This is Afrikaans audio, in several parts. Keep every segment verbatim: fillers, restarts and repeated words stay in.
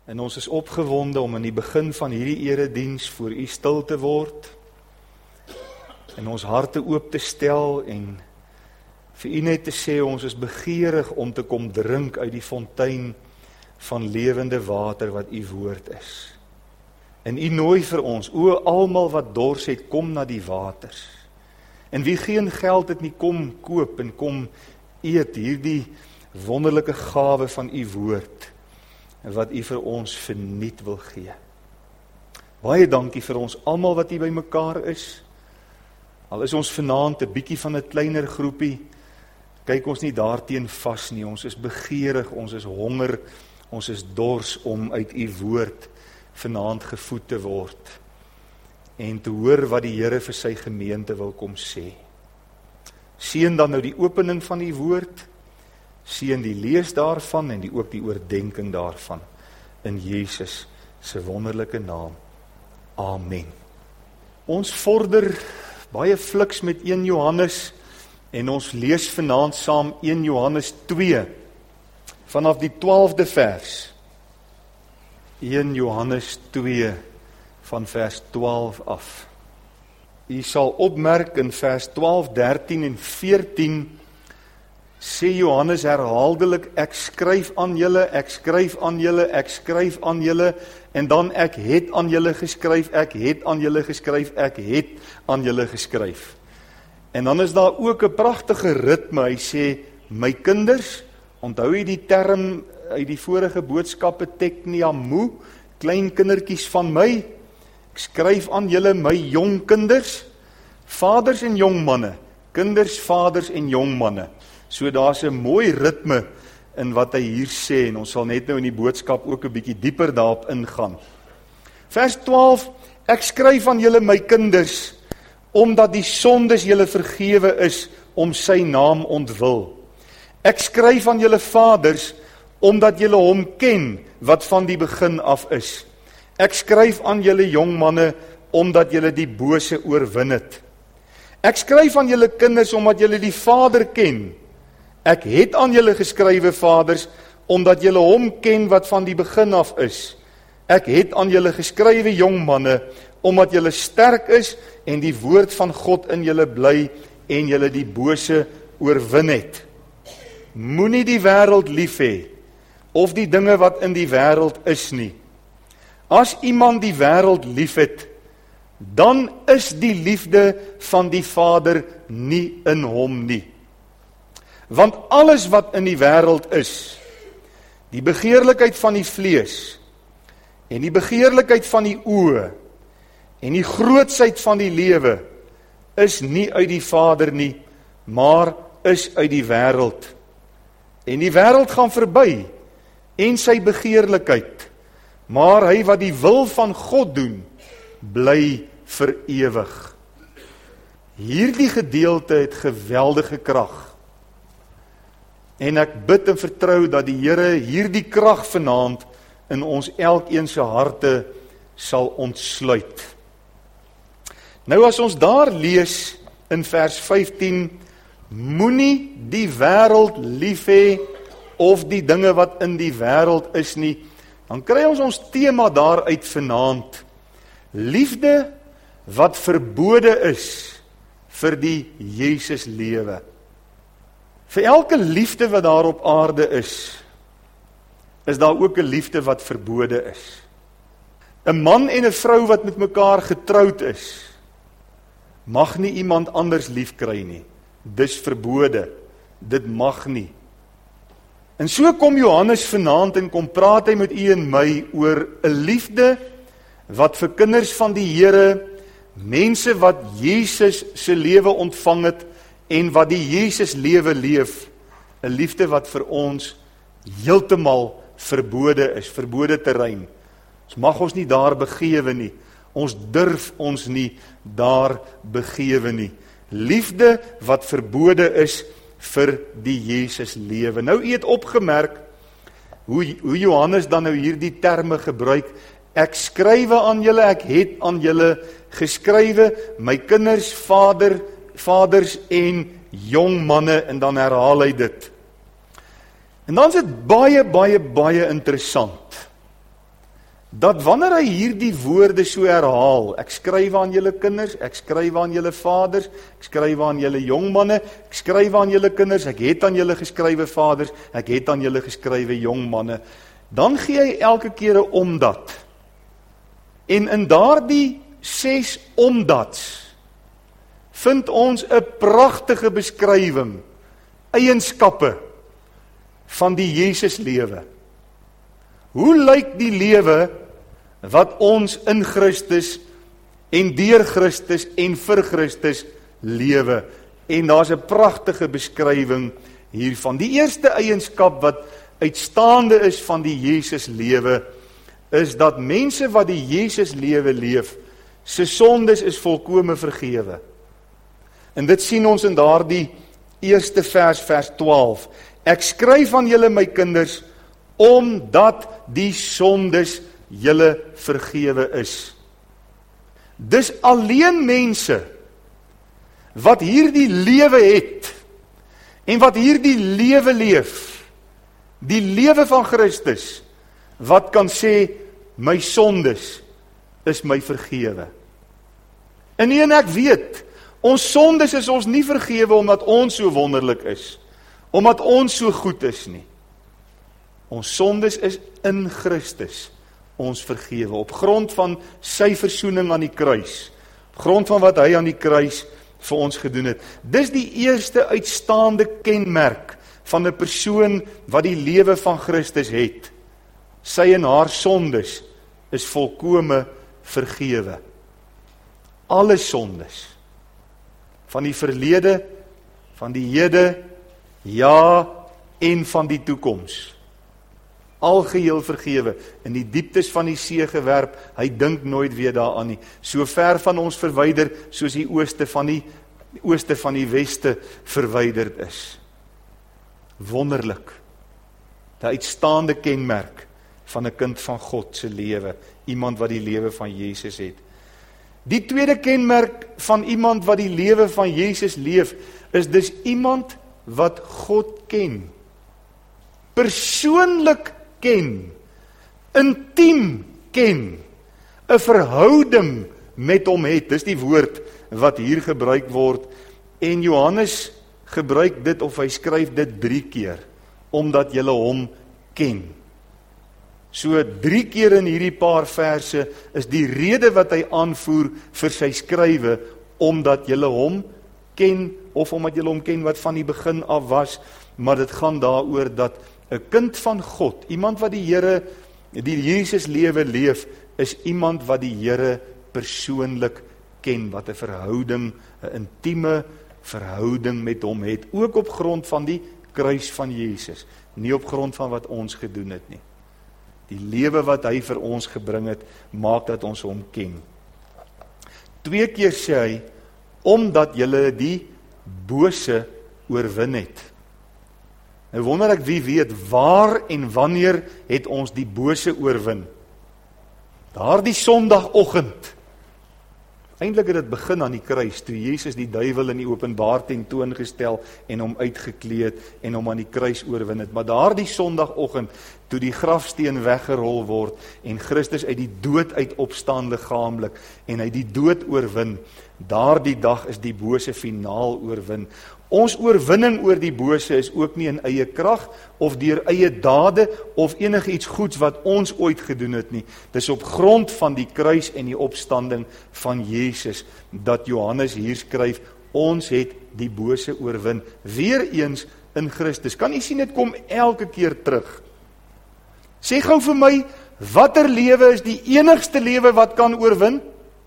En ons is opgewonde om in die begin van hierdie erediens voor U stil te word, en ons harte oop te stel, en vir U net te sê, ons is begeerig om te kom drink uit die fontein van lewende water wat U woord is. En U nooi vir ons, o almal wat dors het, kom na die waters. En wie geen geld het nie, kom koop en kom eet hierdie wonderlike gawe van U woord, wat U vir ons verniet wil gee. Baie dankie vir ons almal wat hier by mekaar is. Al is ons vanaand 'n bietjie van 'n kleiner groepie, kyk ons nie daarteen vas nie. Ons is begeerig, ons is honger, ons is dors om uit U woord vanaand gevoed te word en te hoor wat die Here vir sy gemeente wil kom sê. Seën dan nou die opening van U woord, seën die lees daarvan en die ook die oordeenking daarvan in Jesus se wonderlike naam. Amen. Ons vorder baie fliks met een Johannes en ons lees vanaand saam een Johannes twee vanaf die twaalfde vers. een Johannes twee van vers twaalf af. U sal opmerk in vers twaalf, dertien en veertien sê Johannes herhaaldelik, ek skryf aan julle, ek skryf aan julle, ek skryf aan julle, en dan ek het aan julle geskryf, ek het aan julle geskryf, ek het aan julle geskryf. En dan is daar ook 'n pragtige ritme, hy sê, my kinders, onthou jy die term uit die vorige boodskappe, tekniamu, klein kindertjies van my, ek skryf aan julle my jong kinders, vaders en jong manne, kinders, vaders en jong manne. So daar's 'n mooi ritme in wat hy hier sê, en ons sal net nou in die boodskap ook 'n bietjie dieper daarop ingaan. Vers twaalf, ek skryf aan julle my kinders, omdat die sondes julle vergewe is, om sy naam ontwil. Ek skryf aan julle vaders, omdat julle hom ken, wat van die begin af is. Ek skryf aan julle jong manne, omdat julle die bose oorwin het. Ek skryf aan julle kinders, omdat julle die Vader ken. Ek het aan julle geskrywe, vaders, omdat julle hom ken wat van die begin af is. Ek het aan julle geskrywe, jong manne, omdat julle sterk is en die woord van God in julle bly en julle die bose oorwin het. Moenie die wêreld lief hê of die dinge wat in die wêreld is nie. As iemand die wêreld liefhet, dan is die liefde van die Vader nie in hom nie. Want alles wat in die wêreld is, die begeerlikheid van die vlees, en die begeerlikheid van die oë, en die grootsheid van die lewe, is nie uit die Vader nie, maar is uit die wêreld. En die wêreld gaan verby, en sy begeerlikheid, maar hy wat die wil van God doen, bly vir ewig. Hierdie gedeelte het geweldige krag. En ek bid en vertrou dat die Here hierdie krag vanaand in ons elkeen se harte sal ontsluit. Nou as ons daar lees in vers vyftien, moenie die wêreld lief hê of die dinge wat in die wêreld is nie, dan kry ons ons tema daaruit vanaand. Liefde wat verbode is vir die Jesus lewe. Vir elke liefde wat daar op aarde is, is daar ook 'n liefde wat verbode is. 'n Man en 'n vrou wat met mekaar getroud is, mag nie iemand anders lief kry nie. Dis verbode. Dit mag nie. En so kom Johannes vanaand en kom praat hy met u en my oor 'n liefde wat vir kinders van die Here, mense wat Jesus se lewe ontvang het en wat die Jesus lewe leef, 'n liefde wat vir ons heeltemal verbode is, verbode terrein. Ons mag ons nie daar begewe nie. Ons durf ons nie daar begewe nie. Liefde wat verbode is vir die Jesus lewe. Nou, u het opgemerk hoe, hoe Johannes dan nou hierdie terme gebruik. Ek skrywe aan julle, ek het aan julle geskrywe, my kinders, vader, vaders en jong manne, en dan herhaal hy dit. En dan is dit baie, baie, baie interessant. dat wanneer hy hierdie woorde so herhaal, ek skryf aan julle kinders, ek skryf aan julle vaders, ek skryf aan julle jongmanne, ek skryf aan julle kinders, ek het aan julle geskrywe vaders, ek het aan julle geskrywe jongmanne, dan gee hy elke keer 'n omdat. En in daardie ses omdats vind ons 'n pragtige beskrywing, eienskappe van die Jesus lewe. Hoe lyk die lewe wat ons in Christus en deur Christus en vir Christus lewe? En daar's 'n pragtige beskrywing hiervan. Die eerste eienskap wat uitstaande is van die Jesus lewe, is dat mense wat die Jesus lewe leef, se sondes is volkome vergewe. En dit sien ons in daardie eerste vers, vers twaalf. Ek skryf aan julle my kinders, omdat die sondes julle vergewe is. Dis alleen mense wat hierdie lewe het en wat hierdie lewe leef, die lewe van Christus, wat kan sê, my sondes is my vergewe. En nie en ek weet, ons sondes is ons nie vergewe omdat ons so wonderlik is, omdat ons so goed is nie. Ons sondes is in Christus ons vergewe, op grond van sy versoening aan die kruis, op grond van wat hy aan die kruis vir ons gedoen het. Dis die eerste uitstaande kenmerk van 'n persoon wat die lewe van Christus het. Sy en haar sondes is volkome vergewe. Alle sondes, van die verlede, van die hede, ja, en van die toekoms. Algeheel vergewe, in die dieptes van die see gewerp, hy dink nooit weer daaraan nie. So ver van ons verwyder, soos die ooste van die, die ooste van die weste verwyderd is. Wonderlik, die uitstaande kenmerk van 'n kind van God se lewe, iemand wat die lewe van Jesus het. Die tweede kenmerk van iemand wat die lewe van Jesus leef, is dus iemand wat God ken. Persoonlik ken, intiem ken, 'n verhouding met hom het. Dis die woord wat hier gebruik word, en Johannes gebruik dit, of hy skryf dit drie keer, omdat julle hom ken. So drie keer in hierdie paar verse is die rede wat hy aanvoer vir sy skrywe, omdat julle hom ken, of omdat julle hom ken wat van die begin af was, maar dit gaan daaroor dat 'n kind van God, iemand wat die Here, die Jesus lewe leef, is iemand wat die Here persoonlik ken, wat 'n verhouding, 'n intieme verhouding met hom het, ook op grond van die kruis van Jesus, nie op grond van wat ons gedoen het nie. Die lewe wat hy vir ons gebring het, maak dat ons hom ken. Twee keer sê hy, omdat julle die bose oorwin het. Nou wonder ek wie weet, waar en wanneer het ons die bose oorwin? Daardie Sondagoggend. Eintlik het dit begin aan die kruis, toe Jesus die duiwel in die openbaar tentoongestel en hom uitgekleed en hom aan die kruis oorwin het. Maar daardie Sondagoggend, toe die grafsteen weggerol word en Christus uit die dood uit opstaan liggaamlik en hy die dood oorwin, daardie dag is die bose finaal oorwin. Ons oorwinning oor die bose is ook nie in eie krag of deur eie dade of enige iets goeds wat ons ooit gedoen het nie. Dis op grond van die kruis en die opstanding van Jesus dat Johannes hier skryf, ons het die bose oorwin. Weereens in Christus. Kan jy sien, dit kom elke keer terug. Sê gou vir my, watter lewe is die enigste lewe wat kan oorwin?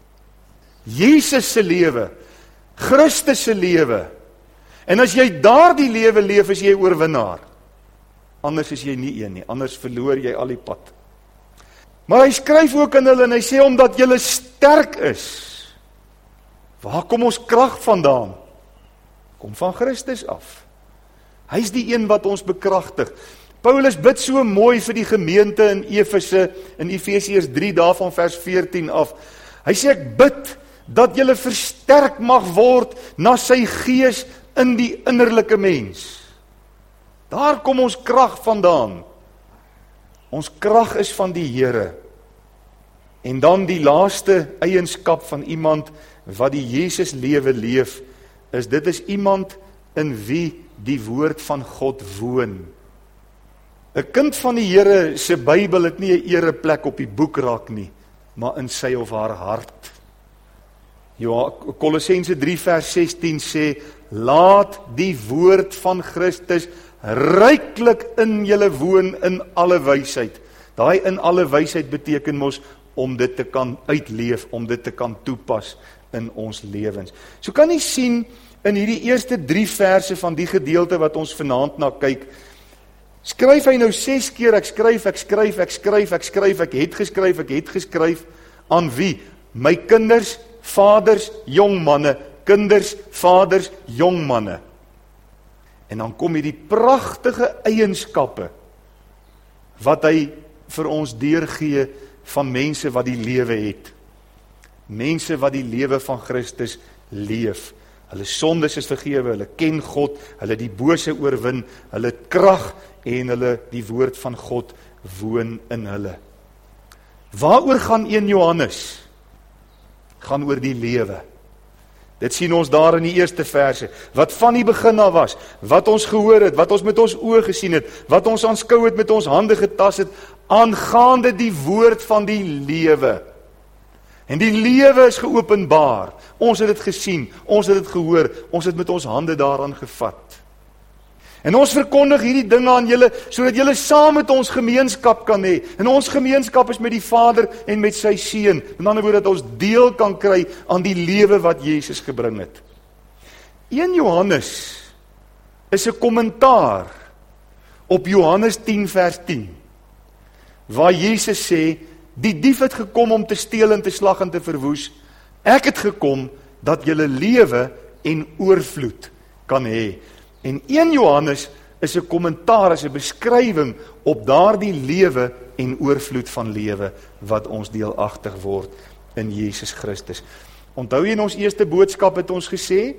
Jesus se lewe, Christus se lewe. En as jy daardie lewe leef, is jy oorwinnaar. Anders is jy nie een nie, anders verloor jy al die pad. Maar hy skryf ook in hulle en hy sê, omdat julle sterk is. Waar kom ons krag vandaan? Kom van Christus af. Hy is die een wat ons bekragtig. Paulus bid so mooi vir die gemeente in Efese, in Efesiërs drie, daarvan vers veertien af. Hy sê, ek bid dat julle versterk mag word na sy gees in die innerlike mens. Daar kom ons krag vandaan. Ons krag is van die Here. En dan die laaste eienskap van iemand wat die Jesus lewe leef, is dit is iemand in wie die woord van God woon. 'n Kind van die Here se Bybel het nie 'n ereplek op die boekrak nie, maar in sy of haar hart. Ja, Kolossense drie vers sestien sê, laat die woord van Christus ryklik in julle woon in alle wysheid. Daai in alle wysheid beteken mos om dit te kan uitleef, om dit te kan toepas in ons lewens. So kan jy sien in hierdie eerste drie verse van die gedeelte wat ons vanaand na kyk, skryf hy nou ses keer, ek skryf, ek skryf, ek skryf, ek skryf, ek het geskryf, ek het geskryf, aan wie? My kinders, vaders, jong manne, kinders, vaders, jong manne. En dan kom hierdie pragtige eienskappe, wat hy vir ons deurgee van mense wat die lewe het. Mense wat die lewe van Christus leef. Hulle sondes is vergewe, hulle ken God, hulle die bose oorwin, hulle het krag en hulle die woord van God woon in hulle. Waaroor gaan een Johannes? Gaan oor die lewe. Dit sien ons daar in die eerste verse, wat van die begin af was, wat ons gehoor het, wat ons met ons oë gesien het, wat ons aanskou het met ons hande getas het, aangaande die woord van die lewe. En die lewe is geopenbaar. Ons het dit gesien, ons het dit gehoor, ons het met ons hande daaraan gevat. En ons verkondig hierdie dinge aan julle, sodat julle saam met ons gemeenskap kan hê. En ons gemeenskap is met die Vader en met sy Seun. In ander woorde, dat ons deel kan kry aan die lewe wat Jesus gebring het. een Johannes is 'n kommentaar op Johannes tien vers tien, waar Jesus sê, die dief het gekom om te steel en te slag en te verwoes. Ek het gekom dat julle lewe en oorvloed kan hê. En een Johannes is 'n kommentaar, is 'n beskrywing op daardie lewe en oorvloed van lewe wat ons deelagtig word in Jesus Christus. Onthou jy in ons eerste boodskap het ons gesê,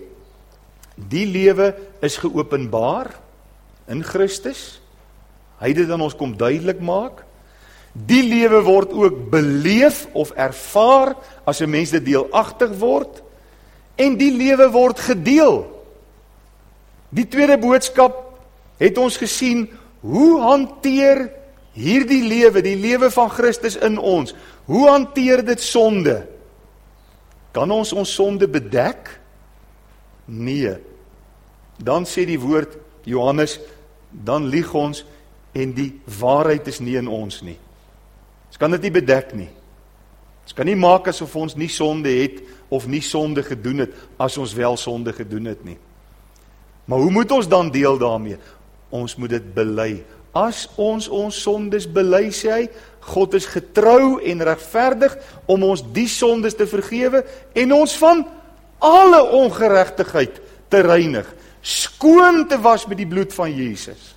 die lewe is geopenbaar in Christus. Hy het dit aan ons kom duidelik maak. Die lewe word ook beleef of ervaar as 'n mens dit deelagtig word, en die lewe word gedeel. Die tweede boodskap het ons gesien, hoe hanteer hierdie lewe, die lewe van Christus in ons, hoe hanteer dit sonde? Kan ons ons sonde bedek? Nee. Dan sê die woord Johannes, dan lieg ons en die waarheid is nie in ons nie. Ons kan dit nie bedek nie. Ons kan nie maak asof ons nie sonde het of nie sonde gedoen het, as ons wel sonde gedoen het nie. Maar hoe moet ons dan deel daarmee? Ons moet dit bely. As ons ons sondes bely, sê hy, God is getrou en regverdig om ons die sondes te vergewe en ons van alle ongeregtigheid te reinig, skoon te was met die bloed van Jesus.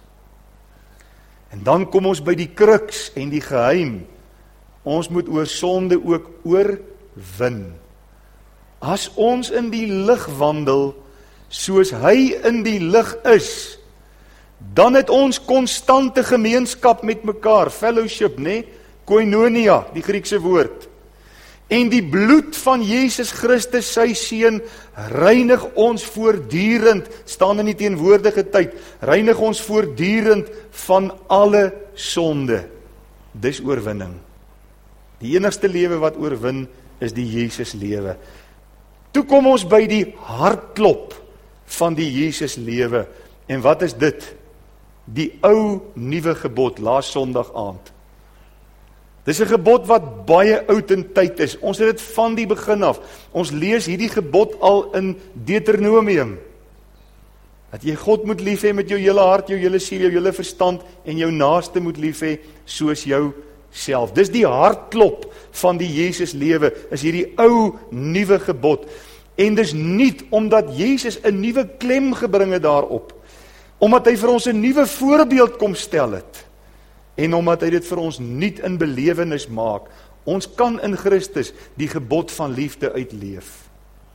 En dan kom ons by die kruks en die geheim. Ons moet oor sonde ook oorwin. As ons in die lig wandel, soos hy in die lig is, dan het ons konstante gemeenskap met mekaar, fellowship, né? Koinonia, die Griekse woord. En die bloed van Jesus Christus, sy Seun, reinig ons voortdurend, staan in die teenwoordige tyd, reinig ons voortdurend van alle sonde. Dis oorwinning. Die enigste lewe wat oorwin, is die Jesus lewe. Toe kom ons by die hartklop van die Jesus lewe. En wat is dit? Die ou nuwe gebod, laas Sondag aand. Dis 'n gebod wat baie oud in tyd is. Ons het dit van die begin af. Ons lees hierdie gebod al in Deuteronomium. Dat jy God moet lief hê met jou hele hart, jou hele siel, jou hele verstand en jou naaste moet lief hê soos jou self. Dis die hartklop van die Jesus lewe, is hierdie ou nuwe gebod. En dis nie omdat Jesus 'n nuwe klem gebring het daarop, omdat hy vir ons 'n nuwe voorbeeld kom stel het, en omdat hy dit vir ons nuut in belewenis maak. Ons kan in Christus die gebod van liefde uitleef.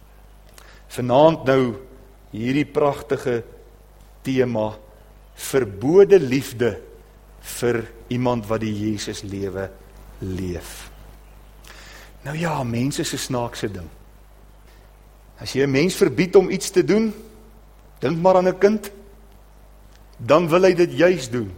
Vanaand nou hierdie pragtige tema, verbode liefde vir iemand wat die Jesus lewe leef. Nou ja, mense is 'n snaakse ding. As jy 'n mens verbied om iets te doen, dink maar aan 'n kind, dan wil hy dit juis doen.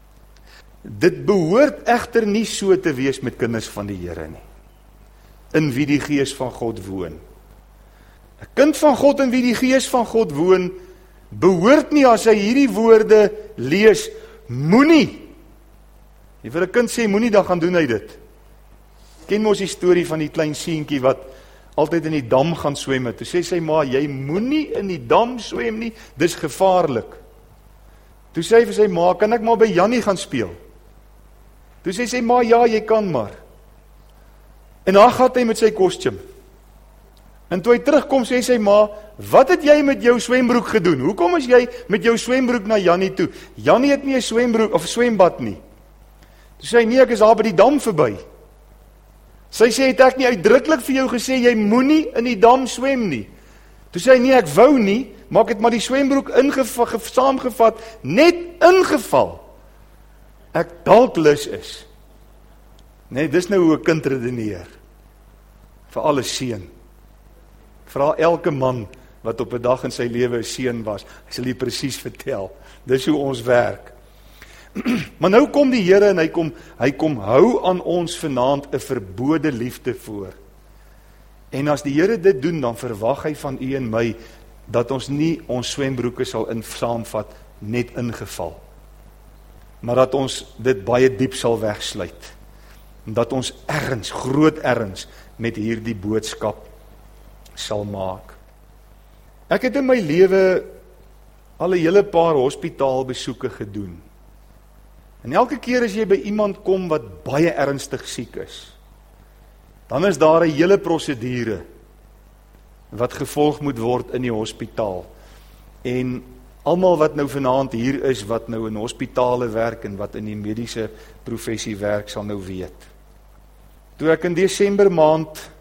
Dit behoort egter nie so te wees met kinders van die Here nie, in wie die Gees van God woon. 'n Kind van God in wie die Gees van God woon, behoort nie as hy hierdie woorde lees, moenie. Jy vir 'n kind sê moenie, dan gaan doen hy dit. Ken mos die storie van die klein seentjie wat altyd in die dam gaan swem het. Toe sê sy ma, jy moenie in die dam swem nie, dis gevaarlik. Toe sê hy vir sy ma, kan ek maar by Jannie gaan speel? Toe sê sy ma, ja, jy kan maar. En dan gaan hy met sy kostuum. En toe hy terugkom, sê sy ma, wat het jy met jou swembroek gedoen? Hoekom is jy met jou swembroek na Jannie toe? Jannie het nie 'n swembroek of swembad nie. Toe sê hy, nee, ek is daar by die dam verby. Sy sê, het ek nie uitdruklik vir jou gesê, jy moenie in die dam swem nie. Toe sê hy, nee, ek wou nie, maar ek het maar die swembroek ingevat, saamgevat, net ingeval. Ek dalk lus is. Nee, dis nou hoe 'n kind redeneer. Vir alle seun. Vra elke man wat op 'n dag in sy lewe 'n seun was, hy sal jy presies vertel. Dis hoe ons werk. Maar nou kom die Here en hy kom, hy kom hou aan ons vanaand 'n verbode liefde voor. En as die Here dit doen, dan verwag hy van u en my, dat ons nie ons swembroeke sal in saamvat, net ingeval. Maar dat ons dit baie diep sal wegsluit. En dat ons ergens, groot ergens, met hierdie boodskap sal maak. Ek het in my lewe al 'n hele paar hospitaalbesoeke gedoen. En elke keer as jy by iemand kom wat baie ernstig siek is, dan is daar 'n hele prosedure wat gevolg moet word in die hospitaal. En almal wat nou vanaand hier is, wat nou in hospitale werk en wat in die mediese professie werk, sal nou weet. Toe ek in Desember maand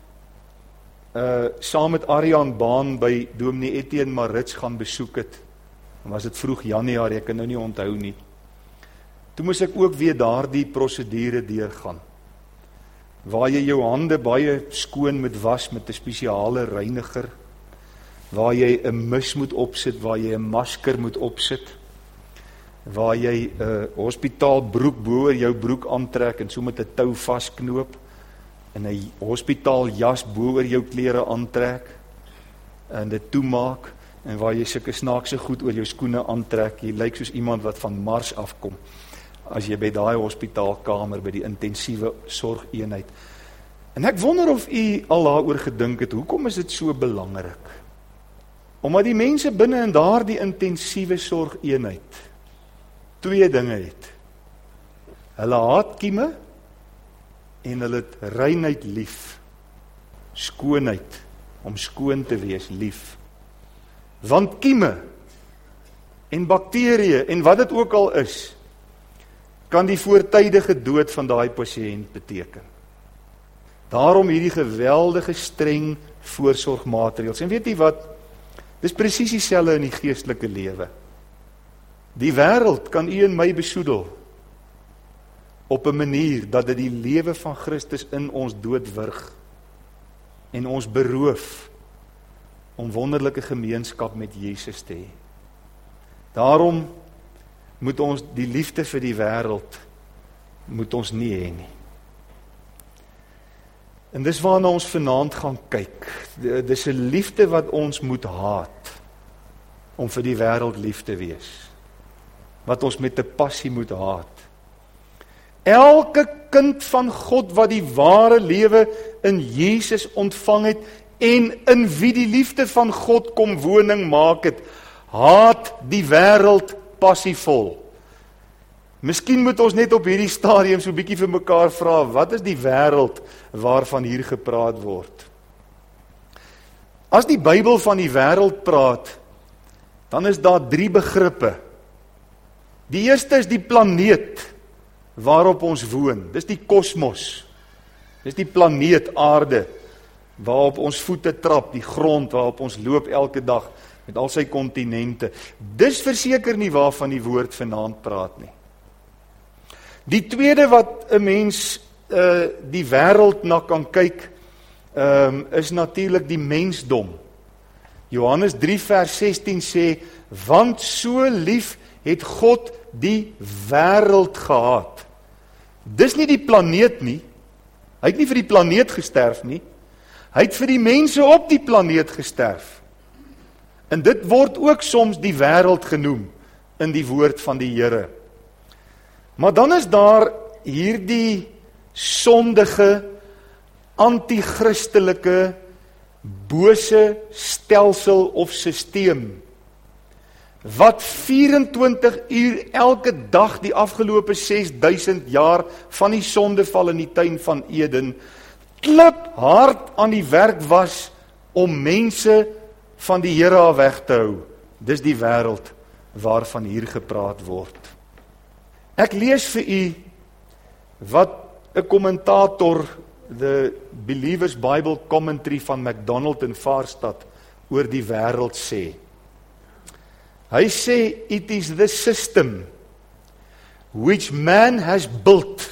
uh, saam met Ariaan Baan by Dominee Etienne Marits gaan besoek het, dan was dit vroeg Januarie, ek kan nou nie onthou nie. Toe moes ek ook weer daardie prosedure deurgaan, waar jy jou hande baie skoon moet was met 'n spesiale reiniger, waar jy 'n mis moet opsit, waar jy 'n masker moet opsit, waar jy 'n uh, hospitaalbroek bo oor jou broek aantrek en so met 'n tou vasknoop, en 'n hospitaaljas bo oor jou klere aantrek, en dit toemaak, en waar jy sulke snaakse goed oor jou skoene aantrek, jy lyk soos iemand wat van Mars afkom, as jy by daai hospitaalkamer, by die intensiewe sorgeenheid. En ek wonder of u al daaroor gedink het, hoekom is dit so belangrik? Omdat die mense binne in daardie intensiewe sorgeenheid twee dinge het. Hulle haat kieme en hulle het reinheid lief. Skoonheid, om skoon te wees lief. Want kieme en bakterieë en wat dit ook al is, kan die voortydige dood van daai pasiënt beteken. Daarom hierdie geweldige streng voorsorgmaatreëls. En weet jy wat? Dis presies dieselfde in die geestelike lewe. Die wêreld kan u en my besoedel op 'n manier dat dit die lewe van Christus in ons doodwurg en ons beroof om wonderlike gemeenskap met Jesus te hê. Daarom moet ons die liefde vir die wêreld moet ons nie hê nie. En dis waarna ons vanaand gaan kyk. Dis 'n liefde wat ons moet haat om vir die wêreld lief te wees. Wat ons met 'n passie moet haat. Elke kind van God wat die ware lewe in Jesus ontvang het en in wie die liefde van God kom woning maak het, haat die wêreld passievol. Miskien moet ons net op hierdie stadium so 'n bietjie vir mekaar vra, wat is die wêreld waarvan hier gepraat word? As die Bybel van die wêreld praat, dan is daar drie begrippe. Die eerste is die planeet waarop ons woon. Dis die kosmos. Dis die planeet aarde waarop ons voete trap, die grond waarop ons loop elke dag met al sy kontinente. Dis verseker nie waarvan die woord vanaand praat nie. Die tweede wat 'n mens uh, die wêreld na kan kyk, um, is natuurlik die mensdom. Johannes drie vers sestien sê, want so lief het God die wêreld gehaat. Dis nie die planeet nie. Hy het nie vir die planeet gesterf nie. Hy het vir die mense op die planeet gesterf. En dit word ook soms die wêreld genoem in die woord van die Here. Maar dan is daar hierdie sondige, anti-christelike, bose stelsel of sisteem, wat vyf-en-twintig uur elke dag die afgelope ses duisend jaar van die sondeval in die tuin van Eden, klip hard aan die werk was om mense van die Here af weg te hou. Dis die wêreld waarvan hier gepraat word. Ek lees vir u wat 'n kommentator, the Believers Bible Commentary van MacDonald in Vaarstad oor die wêreld sê. Hy sê, it is the system which man has built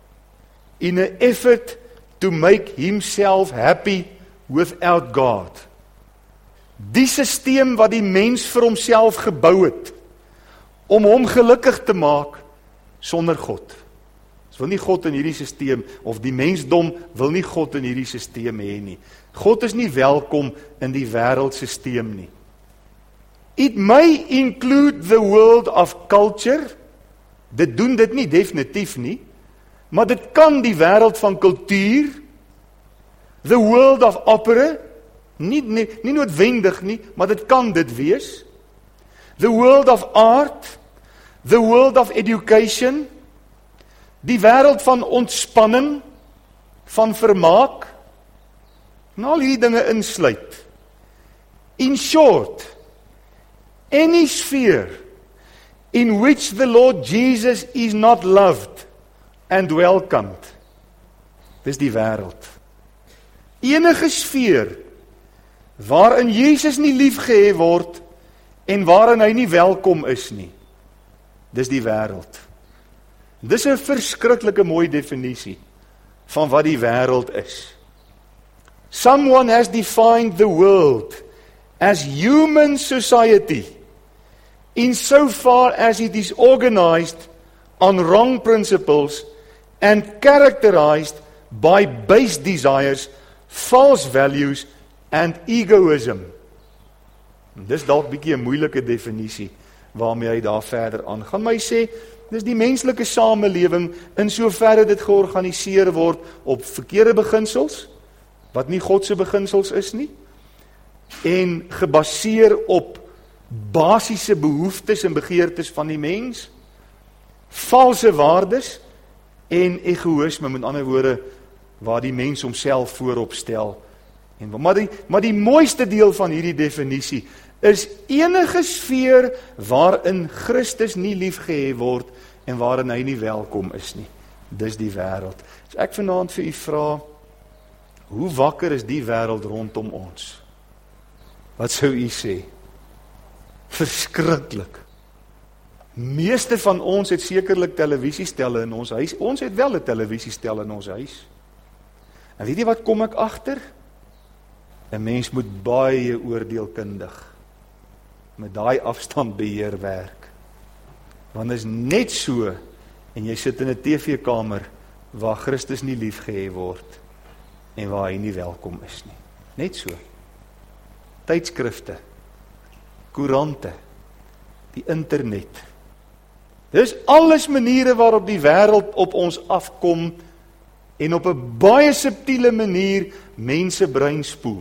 in an effort to make himself happy without God. Die sisteem wat die mens vir homself gebou het, om hom gelukkig te maak sonder God. Ons wil nie God in hierdie sisteem, of die mensdom wil nie God in hierdie sisteem hê nie. God is nie welkom in die wêreldsisteem nie. It may include the world of culture. Dit doen dit nie definitief nie, maar dit kan die wêreld van kultuur, the world of opera, nie, nie, nie noodwendig nie, maar dit kan dit wees, the world of art, the world of education, die wêreld van ontspanning, van vermaak, en al hierdie dinge insluit. In short, any sphere in which the Lord Jesus is not loved and welcomed. Dis die wêreld. Enige sfeer waarin Jesus nie liefgehê word en waarin hy nie welkom is nie. Dis die wêreld. Dis 'n verskriklike mooi definisie van wat die wêreld is. Someone has defined the world as human society insofar as it is organized on wrong principles and characterized by base desires, false values and egoism. En dis dalk bietjie 'n moeilike definisie waarmee hy daar verder aangaan. Maar hy sê, dis die menslike samelewing in soverre dit georganiseer word op verkeerde beginsels, wat nie God se beginsels is nie, en gebaseer op basiese behoeftes en begeertes van die mens, valse waardes en egoïsme, met ander woorde, waar die mens homself voorop stel. En, maar, die, maar die mooiste deel van hierdie definisie is enige sfeer waarin Christus nie liefgehê word en waarin hy nie welkom is nie. Dis die wêreld. So ek vanaand vir u vra, hoe wakker is die wêreld rondom ons? Wat sou u sê? Verskriklik. Meeste van ons het sekerlik televisiestelle in ons huis. Ons het wel 'n televisiestel in ons huis. En weet jy wat kom ek agter? 'n Mens moet baie oordeelkundig met daai afstandbeheer werk. Want is net so, en jy sit in 'n T V-kamer waar Christus nie liefgehê word en waar hy nie welkom is nie. Net so. Tydskrifte, koerante, die internet. Dis alles maniere waarop die wêreld op ons afkom en op 'n baie subtiele manier mense brein spoel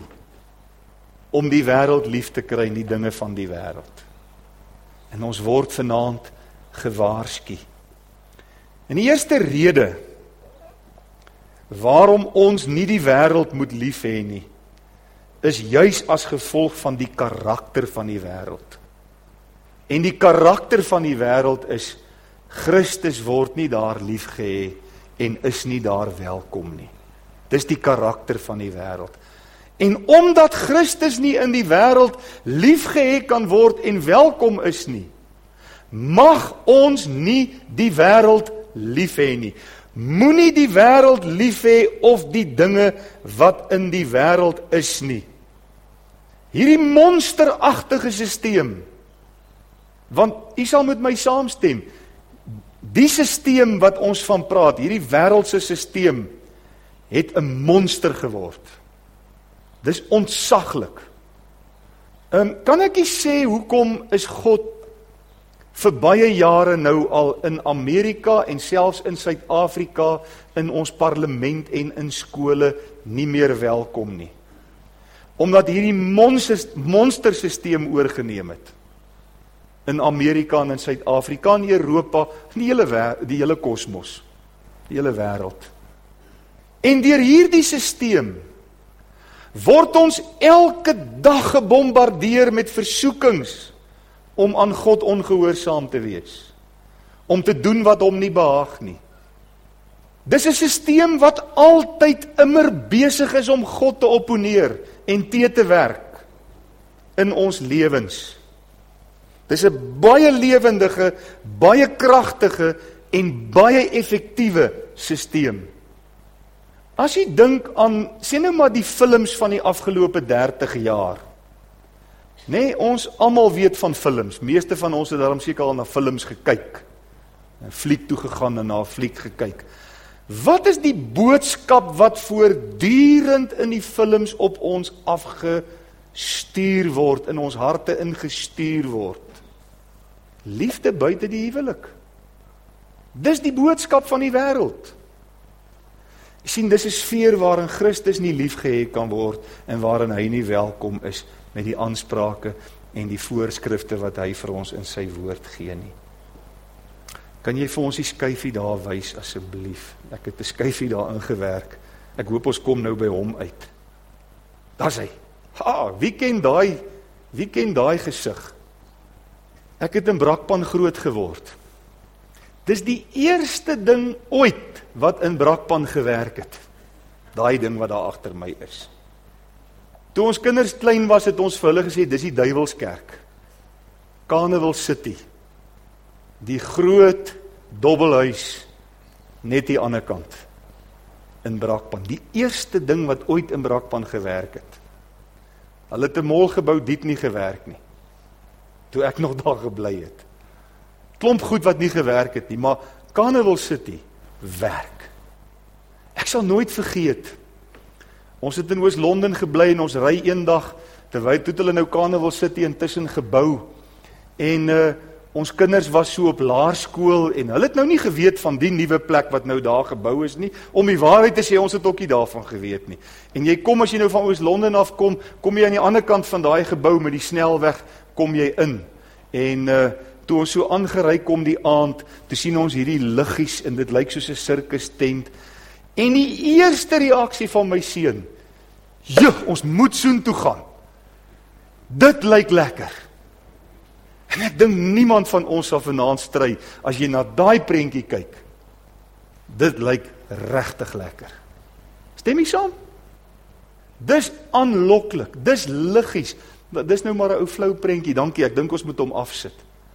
om die wêreld lief te kry, nie dinge van die wêreld. En ons word vanaand gewaarsku. En die eerste rede waarom ons nie die wêreld moet lief hê nie, is juis as gevolg van die karakter van die wêreld. En die karakter van die wêreld is, Christus word nie daar liefgehê en is nie daar welkom nie. Dis die karakter van die wêreld. En omdat Christus nie in die wêreld liefgehê kan word en welkom is nie, mag ons nie die wêreld lief hê nie. Moenie die wêreld lief hê of die dinge wat in die wêreld is nie. Hierdie monsteragtige sisteem, want u sal met my saamstem, die sisteem wat ons van praat, hierdie wêreldse sisteem, het 'n monster geword. Dis ontsaglik. Um, kan ek nie sê, hoekom is God vir baie jare nou al in Amerika en selfs in Suid-Afrika, in ons parlement en in skole, nie meer welkom nie? Omdat hierdie monster, monstersysteem oorgeneem het. In Amerika en in Suid-Afrika en Europa, die hele, die hele kosmos, die hele wêreld. En deur hierdie sisteem word ons elke dag gebombardeer met versoekings om aan God ongehoorsaam te wees, om te doen wat hom nie behaag nie. Dis 'n sisteem wat altyd immer besig is om God te opponeer en te te werk in ons lewens. Dis 'n baie lewendige, baie kragtige en baie effektiewe sisteem. As jy dink aan, sê nou maar die films van die afgelope dertig jaar. Nee, ons almal weet van films. Meeste van ons het daarom seker al na films gekyk. 'n Fliek toe gegaan en na 'n fliek gekyk. Wat is die boodskap wat voortdurend in die films op ons afgestuur word, in ons harte ingestuur word? Liefde buite die huwelik. Dis die boodskap van die wêreld. Jy sien, dis 'n sfeer waarin Christus nie liefgehê kan word en waarin hy nie welkom is met die aansprake en die voorskrifte wat hy vir ons in sy woord gee nie. Kan jy vir ons die skyfie daar wys asseblief? Ek het 'n skyfie daar ingewerk. Ek hoop ons kom nou by hom uit. Daar's hy. Ha, wie ken daai, wie ken daai gesig? Ek het in Brakpan groot geword. Dis die eerste ding ooit wat in Brakpan gewerk het. Daai ding wat daar agter my is. Toe ons kinders klein was, het ons vir hulle gesê, dis die duiwelskerk. Carnival City. Die groot dobbelhuis net die ander kant in Brakpan. Die eerste ding wat ooit in Brakpan gewerk het. Hulle het 'n mol gebou, diep nie gewerk nie. Toe ek nog daar gebly het. Klomp goed wat nie gewerk het nie, maar Carnival City werk. Ek sal nooit vergeet. Ons het in Oos-London gebly en ons ry eendag, terwyl toe hulle nou Carnival City intussen gebou. En uh, ons kinders was so op laerskool en hulle het nou nie geweet van die nuwe plek wat nou daar gebou is nie. Om die waarheid te sê, ons het ook nie daarvan geweet nie. En jy kom, as jy nou van Oos-London af kom, kom jy aan die ander kant van daai gebou met die snelweg, kom jy in. En uh, toe ons so aangery kom die aand, toe sien ons hierdie liggies en dit lyk soos 'n sirkus tent. En die eerste reaksie van my seun, "Joh, ons moet soontoe gaan. Dit lyk lekker." En ek dink niemand van ons sal vanaand stry as jy na daai prentjie kyk. Dit lyk regtig lekker. Stem jy saam? Dis aanloklik, dis liggies. Dis nou maar 'n ou flou prentjie, dankie, ek dink ons moet hom afsit.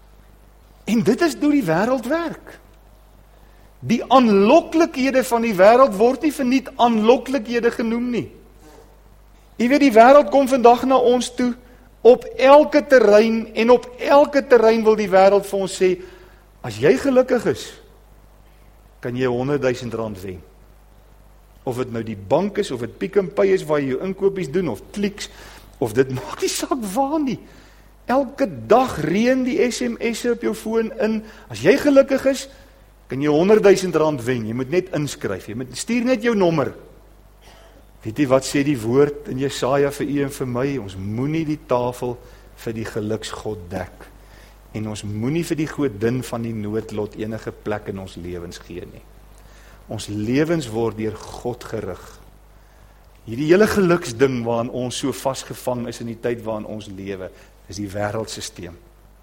En dit is hoe die wêreld werk. Die aanloklikhede van die wêreld word nie verniet aanloklikhede genoem nie. Jy weet, die wêreld kom vandag na ons toe, op elke terrein, en op elke terrein wil die wêreld vir ons sê, as jy gelukkig is, kan jy honderdduisend rand wen. Of dit nou die bank is, of dit Pick n Pay is waar jy jou inkopies doen, of Clicks, of dit maak nie saak waar nie. Elke dag reën die S M S'e op jou foon in. As jy gelukkig is, kan jy honderdduisend rand wen. Jy moet net inskryf. Jy moet stuur net jou nommer. Weet jy wat sê die woord in Jesaja vir u en vir my? Ons moenie die tafel vir die geluksgod dek. En ons moenie vir die godin van die noodlot enige plek in ons lewens gee nie. Ons lewens word deur God gerig. Hierdie hele geluksding waarin ons so vasgevang is in die tyd waarin ons lewe, is die wêreldsisteem.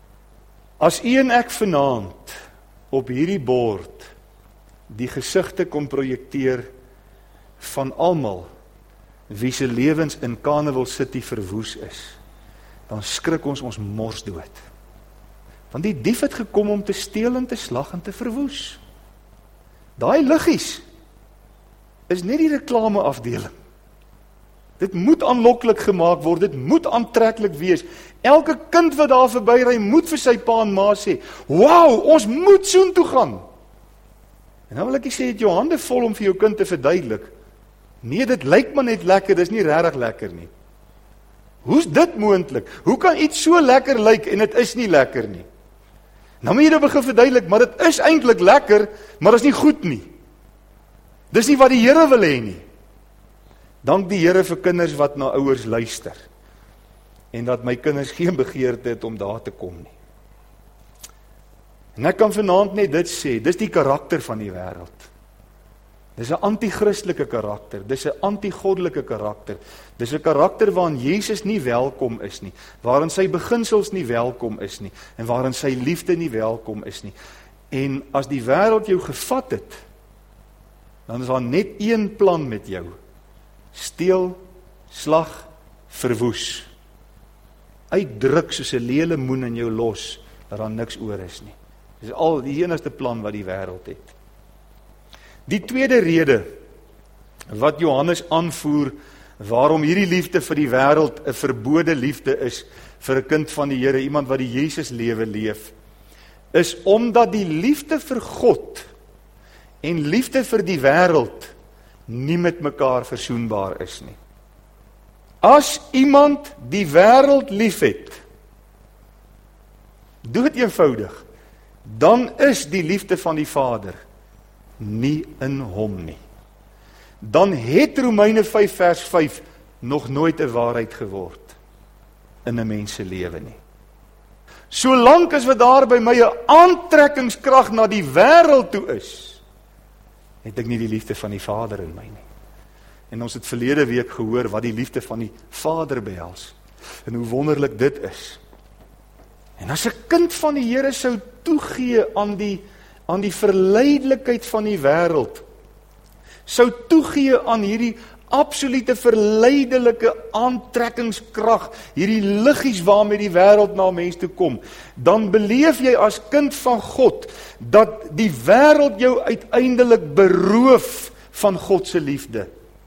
As u en ek vanaand op hierdie bord die gesigte kon projekteer van almal wie se lewens in Carnival City verwoes is, dan skrik ons ons mors dood. Want die dief het gekom om te steel en te slag en te verwoes. Daai liggies is net die reklame afdeling. Dit moet aanloklik gemaak word, dit moet aantreklik wees. Elke kind wat daar verbyry moet vir sy pa en ma sê, "Wow, ons moet soontoe gaan." En nou wil ek sê, het jou hande vol om vir jou kind te verduidelik. Nee, dit lyk maar net lekker, dis nie regtig lekker nie. Hoe's dit moontlik? Hoe kan iets so lekker lyk en dit is nie lekker nie? Nou moet jy dit begin verduidelik, maar dit is eintlik lekker, maar dit is nie goed nie. Dis nie wat die Here wil hê nie. Dank die Here vir kinders wat na ouers luister. En dat my kinders geen begeerte het om daar te kom nie. En ek kan vanaand net dit sê, dis die karakter van die wêreld. Dis 'n anti-christelike karakter, dis 'n anti-goddelike karakter. Dis 'n karakter waarin Jesus nie welkom is nie, waarin sy beginsels nie welkom is nie, en waarin sy liefde nie welkom is nie. En as die wêreld jou gevat het, dan is daar net een plan met jou. Steel, slag, verwoes. Uitdruk soos 'n leeulemoen in jou los, dat daar niks oor is nie. Dis al die enigste plan wat die wêreld het. Die tweede rede wat Johannes aanvoer waarom hierdie liefde vir die wêreld 'n verbode liefde is vir 'n kind van die Here, iemand wat die Jesus lewe leef, is omdat die liefde vir God en liefde vir die wêreld nie met mekaar versoenbaar is nie. As iemand die wêreld liefhet, dood eenvoudig, dan is die liefde van die Vader nie in hom nie. Dan het Romeine vyf vers vyf nog nooit 'n waarheid geword in 'n mens se lewe nie. Solank as wat daar by my 'n aantrekkingskrag na die wêreld toe is, het ek nie die liefde van die Vader in my nie. En ons het verlede week gehoor wat die liefde van die Vader behels, en hoe wonderlik dit is. En as 'n kind van die Here sou toegee aan die aan die verleidelikheid van die wêreld, sou toegee aan hierdie absolute verleidelike aantrekkingskrag, hierdie liggies waarmee die wêreld na mens toe kom, dan beleef jy as kind van God, dat die wêreld jou uiteindelik beroof van God se liefde.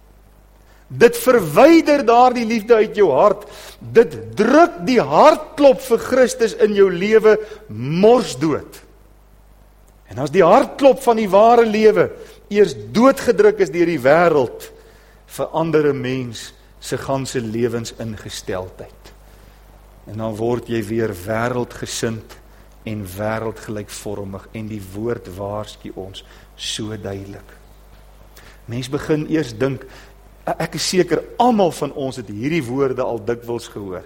Dit verwyder daardie liefde uit jou hart, dit druk die hartklop vir Christus in jou lewe morsdood. En as die hartklop van die ware lewe eers doodgedruk is deur die wêreld, verander 'n mens se ganse lewensingesteldheid. En dan word jy weer wêreldgesind en wêreldgelykvormig, en die woord waarsku ons so duidelik. Mens begin eers dink, ek is seker almal van ons het hierdie woorde al dikwels gehoor.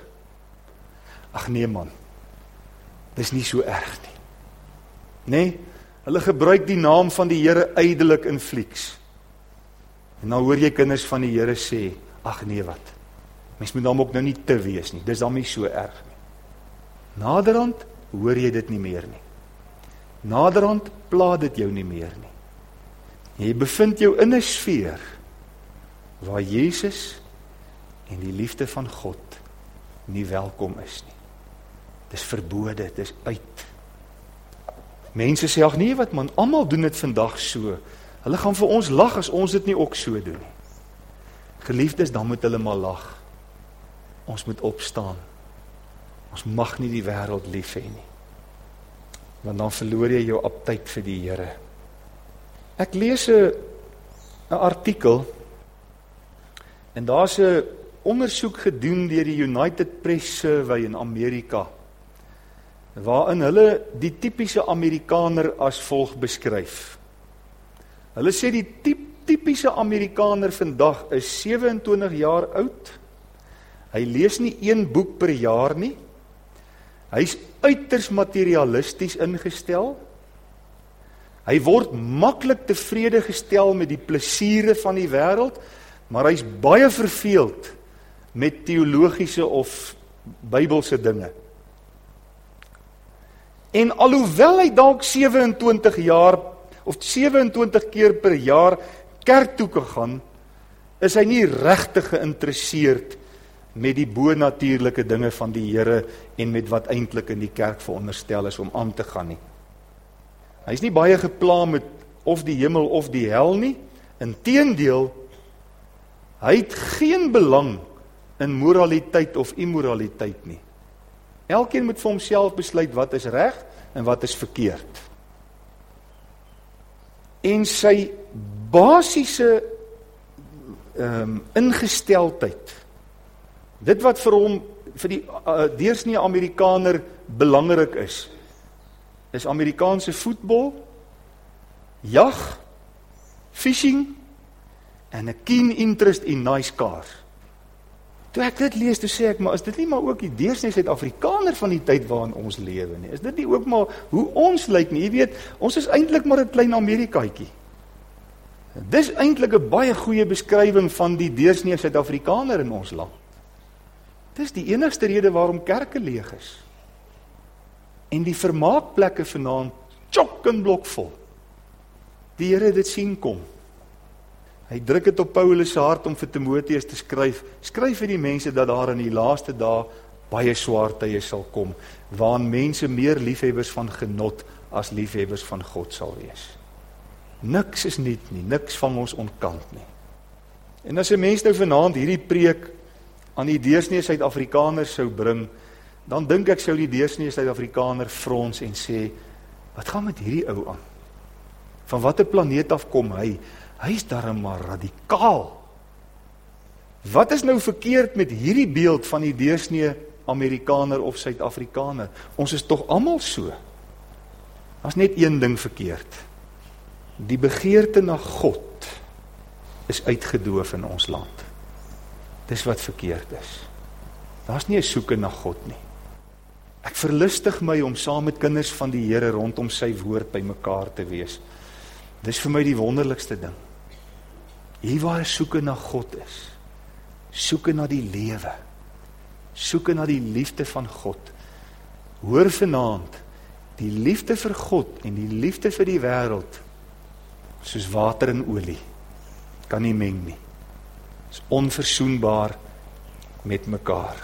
Ag nee man, dis nie so erg nie. Nee, hulle gebruik die naam van die Here ydelik in flieks. En nou hoor jy kinders van die Here sê, ag nee wat, mens moet dan ook nou nie te wees nie, dis dan nie so erg nie. Naderhand hoor jy dit nie meer nie. Naderhand pla dit jou nie meer nie. Jy bevind jou in 'n sfeer waar Jesus en die liefde van God nie welkom is nie. Dis verbode, dis uit. Mense sê, ag nee wat man, almal doen dit vandag so. Hulle gaan vir ons lag as ons dit nie ook so doen nie. Geliefdes, dan moet hulle maar lag. Ons moet opstaan. Ons mag nie die wêreld lief hê nie. Want dan verloor jy jou aptyt vir die Here. Ek lees 'n 'n artikel, en daar's 'n ondersoek gedoen deur die United Press Survey in Amerika, waarin hulle die tipiese Amerikaner as volg beskryf. Hulle sê die typ, typiese Amerikaner vandag is sewe en twintig jaar oud. Hy lees nie een boek per jaar nie. Hy's uiters materialisties ingestel. Hy word maklik tevrede gestel met die plesiere van die wêreld, maar hy's baie verveeld met teologiese of Bybelse dinge. En alhoewel hy dalk sewe en twintig jaar of sewe en twintig keer per jaar kerk toe gaan, is hy nie regtig geïnteresseerd met die bonatuurlike dinge van die Here en met wat eintlik in die kerk veronderstel is om aan te gaan nie. Hy is nie baie gepla met of die hemel of die hel nie. Inteendeel, hy het geen belang in moraliteit of immoraliteit nie. Elkeen moet vir homself besluit wat is reg en wat is verkeerd. En sy basiese um, ingesteldheid, dit wat vir hom, vir die uh, deursnee Amerikaner belangrik is, is Amerikaanse voetbal, jag, fishing, en 'n keen interest in nice cars. Toe ek dit lees, toe sê ek, maar is dit nie maar ook die deursnee Suid-Afrikaner van die tyd waarin ons lewe nie? Is dit nie ook maar hoe ons lyk nie? Jy weet, ons is eintlik maar 'n klein Amerikaatjie. Dis eintlik 'n baie goeie beskrywing van die deursnee Suid-Afrikaner in ons land. Dis die enigste rede waarom kerke leeg is. En die vermaakplekke vanaand tjok en blok vol. Die Here het dit sien kom. Hy druk dit op Paulus se hart om vir Timoteus te skryf. Skryf vir die mense dat daar in die laaste dae baie swaar tye sal kom, waarin mense meer liefhebbers van genot as liefhebbers van God sal wees. Niks is niet nie, niks vang ons onkant nie. En as 'n mens nou vanaand hierdie preek aan die deursnee Suid-Afrikaner sou bring, dan dink ek sou die deursnee Suid-Afrikaner frons en sê, wat gaan met hierdie ou aan? Van watter planeet af kom hy? Hy is darem maar radikaal. Wat is nou verkeerd met hierdie beeld van die deursnee Amerikaner of Suid-Afrikaner? Ons is tog almal so. Daar's net een ding verkeerd. Die begeerte na God is uitgedoof in ons land. Dis wat verkeerd is. Daar's nie 'n soeke na God nie. Ek verlustig my om saam met kinders van die Here rondom sy woord by mekaar te wees. Dis vir my die wonderlikste ding. Hier waar 'n soeke na God is, soeke na die lewe, soeke na die liefde van God. Hoor vanaand, die liefde vir God en die liefde vir die wêreld, soos water en olie, kan nie meng nie. Is onversoenbaar met mekaar.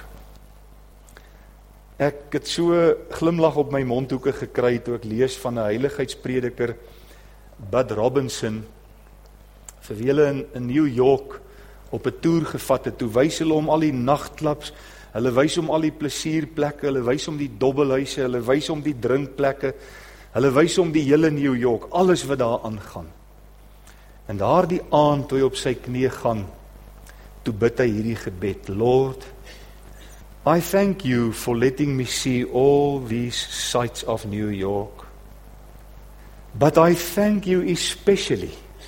Ek het so glimlag op my mondhoeke gekry toe ek lees van 'n heiligheidsprediker, Bud Robinson, vir wie hulle in, in New York op 'n toer gevat het. Toe wys hulle om al die nagklubs, hulle wys om al die plesierplekke, hulle wys om die dobbelhuise, hulle wys om die drinkplekke, hulle wys om die hele New York, alles wat daar aangaan. En daardie aand toe hy op sy knie gaan, toe bid hy hierdie gebed: Lord, I thank you for letting me see all these sights of New York. But I thank you especially,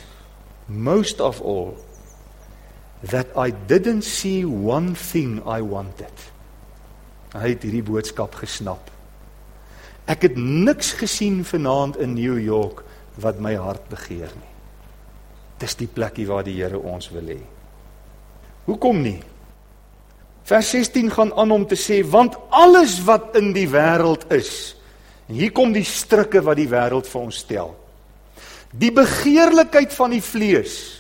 most of all, that I didn't see one thing I wanted. Hy het hierdie boodskap gesnap. Ek het niks gesien vanaand in New York wat my hart begeer nie. Dis die plekkie waar die Here ons wil hê. Hoekom nie? Vers sestien gaan aan om te sê, want alles wat in die wêreld is, en hier kom die strikke wat die wêreld vir ons stel. Die begeerlikheid van die vlees,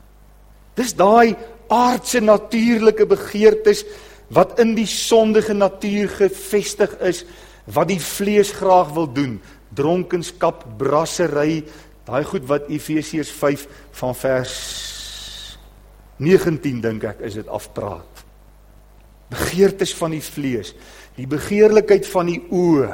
dis daai aardse natuurlike begeertes, wat in die sondige natuur gevestig is, wat die vlees graag wil doen, dronkenskap, brassery, daai goed wat Efesiërs vyf van vers negentien dink ek is dit afpraat. Begeertes van die vlees, die begeerlikheid van die oë,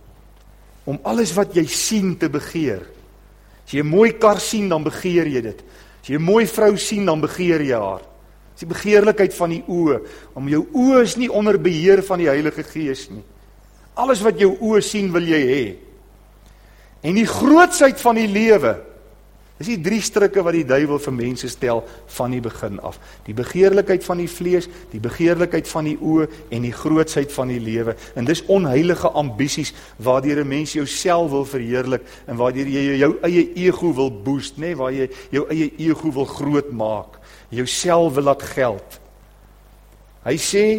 om alles wat jy sien te begeer. As jy 'n mooi kar sien, dan begeer jy dit. As jy 'n mooi vrou sien, dan begeer jy haar. Dis die begeerlikheid van die oë, om jou oë is nie onder beheer van die Heilige Gees nie. Alles wat jou oë sien, wil jy hê. En die grootsheid van die lewe, dis die drie strikke wat die duiwel vir mense stel van die begin af. Die begeerlikheid van die vlees, die begeerlikheid van die oë en die grootsheid van die lewe. En dis onheilige ambisies waardeur 'n mens jouself wil verheerlik en waardeur jy jou eie ego wil boost, nê, waar jy jou eie ego wil groot maak, jouself wil laat geld. Hy sê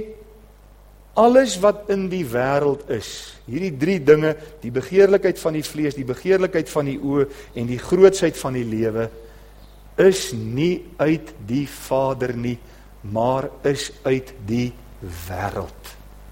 alles wat in die wêreld is, hierdie drie dinge, die begeerlikheid van die vlees, die begeerlikheid van die oë en die grootsheid van die lewe, is nie uit die Vader nie, maar is uit die wêreld.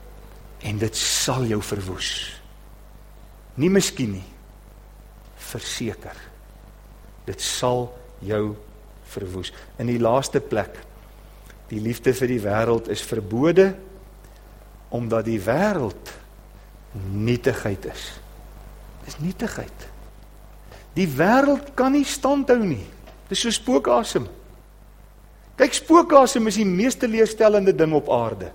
En dit sal jou verwoes. Nie miskien nie, verseker. Dit sal jou verwoes. In die laaste plek, die liefde vir die wêreld is verbode, omdat die wêreld nietigheid is. Dis nietigheid. Die wêreld kan nie standhou nie. Dis so spookasem. Kyk, spookasem is die mees teleurstellende ding op aarde.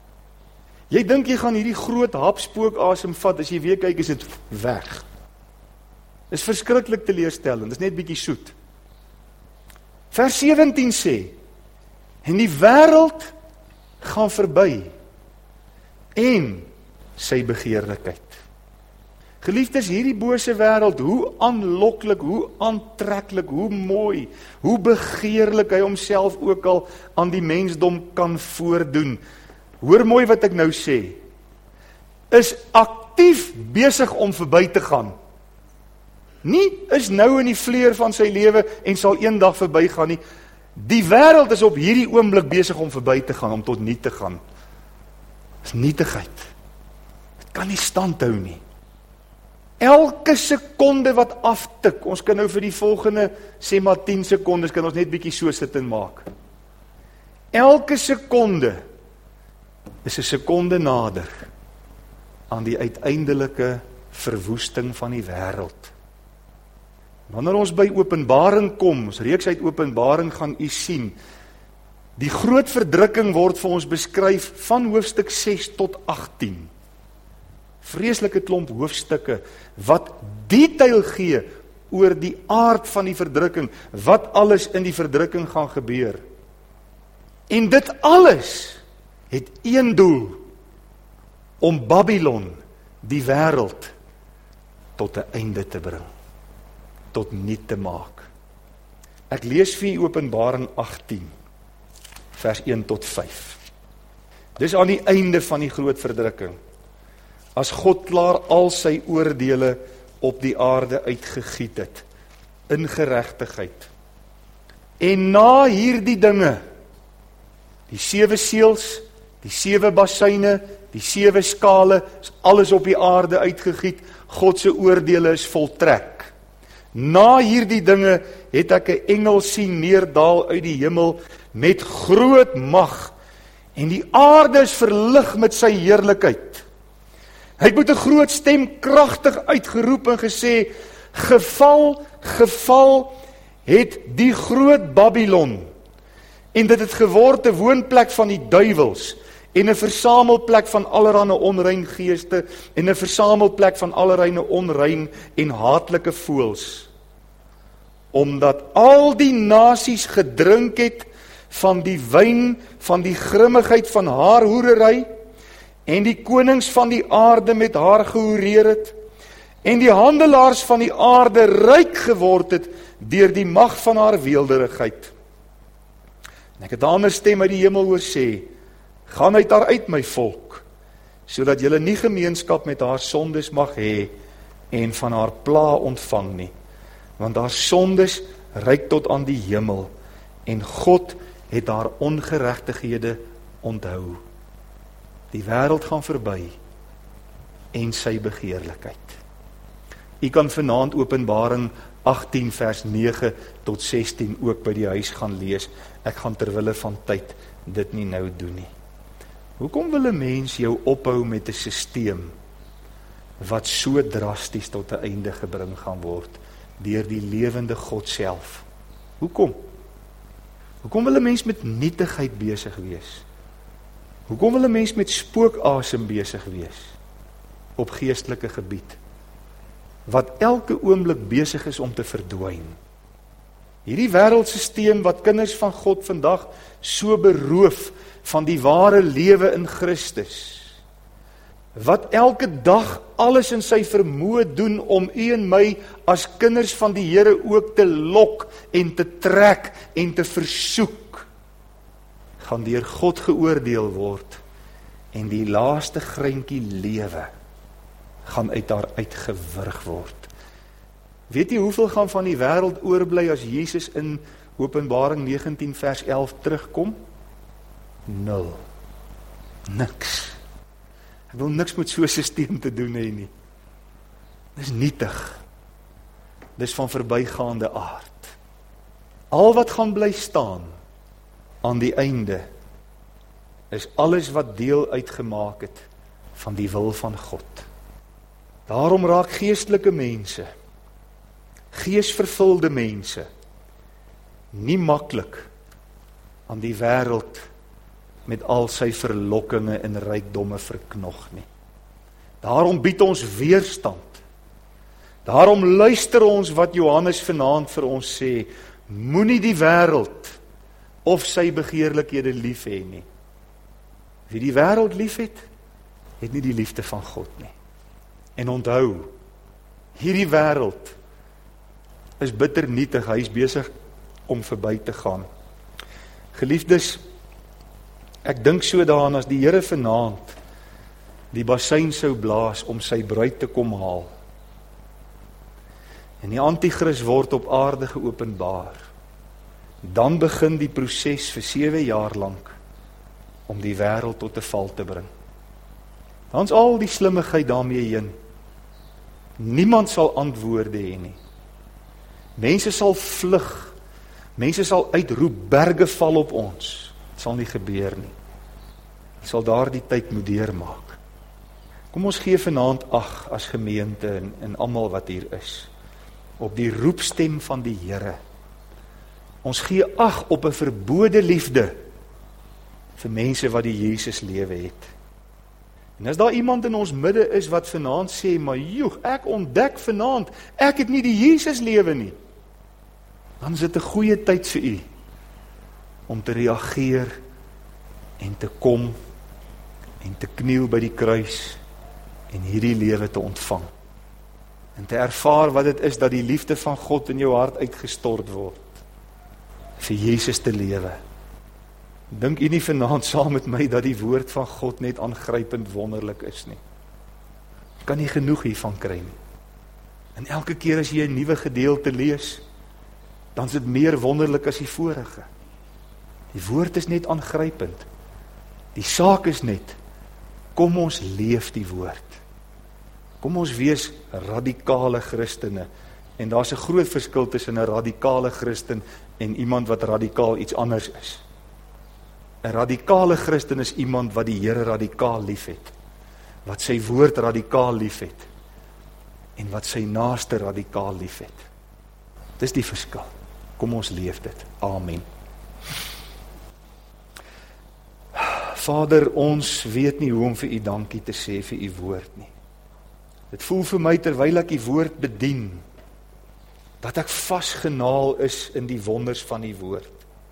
Jy dink jy gaan hierdie groot hap spookasem vat, as jy weer kyk, is dit weg. Dis verskriklik teleurstellend, dis net bietjie soet. Vers sewentien sê, en die wêreld gaan verby, en sy begeerlikheid. Geliefdes, hierdie bose wêreld, hoe aanloklik, hoe aantreklik, hoe mooi, hoe begeerlik hy homself ook al aan die mensdom kan voordoen. Hoor mooi wat ek nou sê, is aktief besig om verby te gaan. Nie is nou in die vleur van sy lewe en sal eendag verby gaan nie. Die wêreld is op hierdie oomblik besig om verby te gaan, om tot niet te gaan. Dis nietigheid. Dit kan nie standhou nie. Elke sekonde wat aftik, ons kan nou vir die volgende, sê maar tien sekondes, kan ons net bietjie so sit en maak. Elke sekonde is 'n sekonde nader aan die uiteindelike verwoesting van die wêreld. Wanneer ons by Openbaring kom, ons reeks uit Openbaring, gaan u sien, die groot verdrukking word vir ons beskryf van hoofstuk ses tot agtien. Vreeslike klomp hoofstukke wat detail gee oor die aard van die verdrukking, wat alles in die verdrukking gaan gebeur. En dit alles het een doel, om Babylon, die wêreld, tot 'n einde te bring, tot niet te maak. Ek lees vir u Openbaring agtien, vers een tot vyf. Dis aan die einde van die groot verdrukking, as God klaar al sy oordeele op die aarde uitgegiet het, in geregtigheid. En na hierdie dinge, die sewe seels, die sewe basyne, die sewe skale, is alles op die aarde uitgegiet, God se oordeele is voltrek. Na hierdie dinge het ek 'n engel sien neerdaal uit die hemel met groot mag, en die aarde is verlig met sy heerlikheid. Hy het met 'n groot stem kragtig uitgeroep en gesê, geval, geval het die groot Babylon, en dit het geword 'n woonplek van die duiwels, en 'n versamelplek van allerlei onrein geeste, en 'n versamelplek van allerlei onrein en haatlike voëls. Omdat al die nasies gedrink het van die wyn van die grimmigheid van haar hoerery, en die konings van die aarde met haar gehoereer het, en die handelaars van die aarde ryk geword het deur die mag van haar weelderigheid. En ek het 'n ander stem uit die hemel hoor sê, gaan uit haar uit, my volk, sodat julle nie gemeenskap met haar sondes mag hê en van haar pla ontvang nie, want haar sondes reik tot aan die hemel, en God het haar ongeregtighede onthou. Die wêreld gaan verby, en sy begeerlikheid. U kan vanaand Openbaring agtien vers nege tot sestien ook by die huis gaan lees. Ek gaan terwille van tyd dit nie nou doen nie. Hoekom wil 'n mens jou ophou met 'n sisteem wat so drasties tot 'n einde gebring gaan word deur die lewende God self? Hoekom? Hoekom wil 'n mens met nietigheid besig wees? Hoekom wil 'n mens met spookasem besig wees op geestelike gebied, wat elke oomblik besig is om te verdwyn? Hierdie wêreldsisteem wat kinders van God vandag so beroof van die ware lewe in Christus, wat elke dag alles in sy vermoë doen om u en my as kinders van die Here ook te lok en te trek en te versoek, gaan deur God geoordeel word, en die laaste greintjie lewe gaan uit haar uitgewurg word. Weet jy hoeveel gaan van die wêreld oorbly as Jesus in Openbaring negentien vers elf terugkom? Nul. Niks. Ek wil niks met so 'n sisteem te doen hê nie. Dis nietig. Dis van verbygaande aard. Al wat gaan bly staan aan die einde is alles wat deel uitgemaak het van die wil van God. Daarom raak geestelike mense, geesvervulde mense, nie maklik aan die wêreld met al sy verlokkinge en rykdomme verknog nie. Daarom bied ons weerstand. Daarom luister ons wat Johannes vanaand vir ons sê, moenie die wêreld of sy begeerlikhede lief hê nie. Wie die wêreld lief het, het nie die liefde van God nie. En onthou, hierdie wêreld is bitter nietig, hy is besig om verby te gaan. Geliefdes, ek dink so daaraan as die Here vanaand die bassein sou blaas om sy bruid te kom haal. En die anti-kris word op aarde geopenbaar. Dan begin die proses vir sewe jaar lank om die wêreld tot 'n val te bring. Dan's al die slimmigheid daarmee heen. Niemand sal antwoorde hê nie. Mense sal vlug. Mense sal uitroep, berge val op ons. Dit sal nie gebeur nie. Dit sal daardie tyd moet deurmaak. Kom ons gee vanaand ag as gemeente en, en almal wat hier is, op die roepstem van die Here. Ons gee ag op 'n verbode liefde vir mense wat die Jesus lewe het. En as daar iemand in ons midde is wat vanaand sê, maar joeg, ek ontdek vanaand, ek het nie die Jesus lewe nie, dan is dit 'n goeie tyd vir u om te reageer en te kom en te kniel by die kruis en hierdie lewe te ontvang. En te ervaar wat dit is dat die liefde van God in jou hart uitgestort word vir Jesus te lewe. Dink u nie vanaand saam met my dat die woord van God net aangrypend wonderlik is nie? Kan nie genoeg hiervan kry nie. En elke keer as jy 'n nuwe gedeelte lees, dan is dit meer wonderlik as die vorige. Die woord is net aangrypend. Die saak is net, kom ons leef die woord. Kom ons wees radikale Christene. En daar's 'n groot verskil tussen 'n radikale Christen en iemand wat radikaal iets anders is. 'n Radikale Christen is iemand wat die Here radikaal liefhet, wat sy woord radikaal liefhet en wat sy naaste radikaal liefhet. Dis die verskil. Kom ons leef dit. Amen. Vader, ons weet nie hoe om vir u dankie te sê vir u woord nie. Dit voel vir my terwyl ek die woord bedien, dat ek vasgenaal is in die wonders van die woord.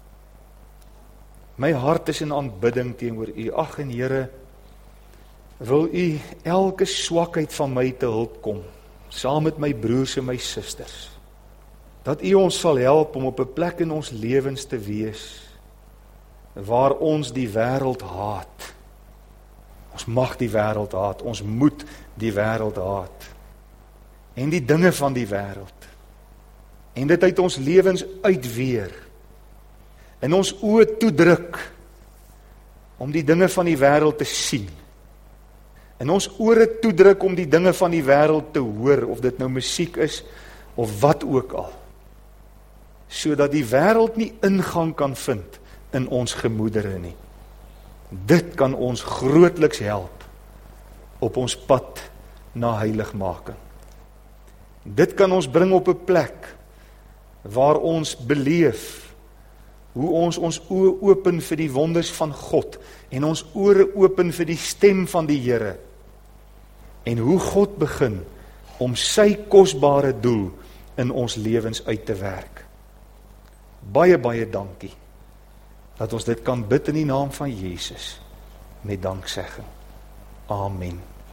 My hart is in aanbidding teenoor u. Ag en Here, wil u elke swakheid van my te hulp kom, saam met my broers en my susters. Dat u ons sal help om op 'n plek in ons lewens te wees, waar ons die wêreld haat. Ons mag die wêreld haat, ons moet die wêreld haat. En die dinge van die wêreld. En dit uit ons lewens uitweer. En ons oë toedruk om die dinge van die wêreld te sien. En ons ore toedruk om die dinge van die wêreld te hoor, of dit nou musiek is of wat ook al. Sodat die wêreld nie ingang kan vind in ons gemoedere nie. Dit kan ons grootliks help op ons pad na heiligmaking. Dit kan ons bring op 'n plek waar ons beleef hoe ons ons oë open vir die wonders van God en ons ore open vir die stem van die Here en hoe God begin om sy kosbare doel in ons lewens uit te werk. Baie, baie dankie dat ons dit kan bid in die naam van Jesus met danksegging. Amen.